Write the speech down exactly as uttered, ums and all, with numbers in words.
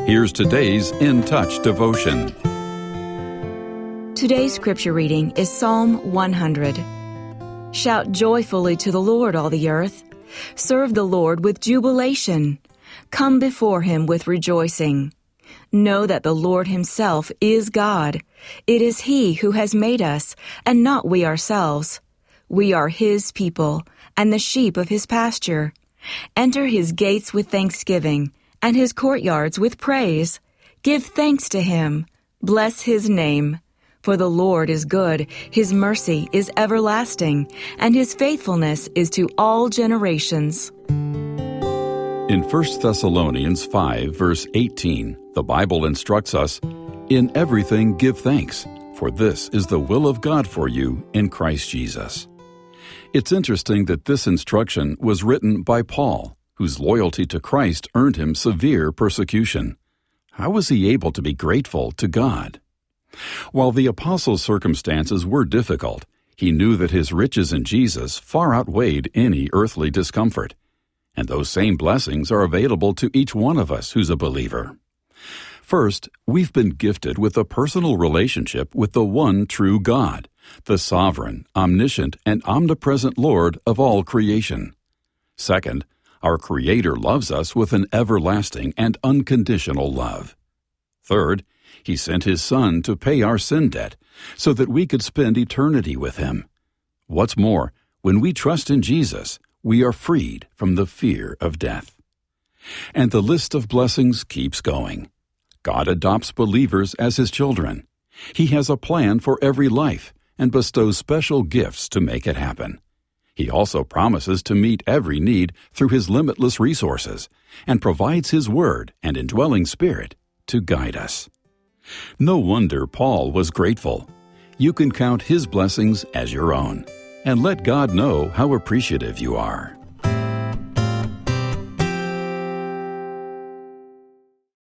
Here's today's In Touch devotion. Today's scripture reading is Psalm one hundred. Shout joyfully to the Lord, all the earth. Serve the Lord with jubilation. Come before him with rejoicing. Know that the Lord himself is God. It is he who has made us, and not we ourselves. We are his people, and the sheep of his pasture. Enter his gates with thanksgiving, and his courtyards with praise. Give thanks to him. Bless his name. For the Lord is good, his mercy is everlasting, and his faithfulness is to all generations. In First Thessalonians five, verse eighteen, the Bible instructs us, "In everything give thanks, for this is the will of God for you in Christ Jesus." It's interesting that this instruction was written by Paul, whose loyalty to Christ earned him severe persecution. How was he able to be grateful to God? While the apostle's circumstances were difficult, he knew that his riches in Jesus far outweighed any earthly discomfort. And those same blessings are available to each one of us who's a believer. First, we've been gifted with a personal relationship with the one true God, the sovereign, omniscient, and omnipresent Lord of all creation. Second, our Creator loves us with an everlasting and unconditional love. Third, He sent His Son to pay our sin debt so that we could spend eternity with Him. What's more, when we trust in Jesus, we are freed from the fear of death. And the list of blessings keeps going. God adopts believers as His children. He has a plan for every life and bestows special gifts to make it happen. He also promises to meet every need through His limitless resources and provides His Word and indwelling Spirit to guide us. No wonder Paul was grateful. You can count his blessings as your own and let God know how appreciative you are.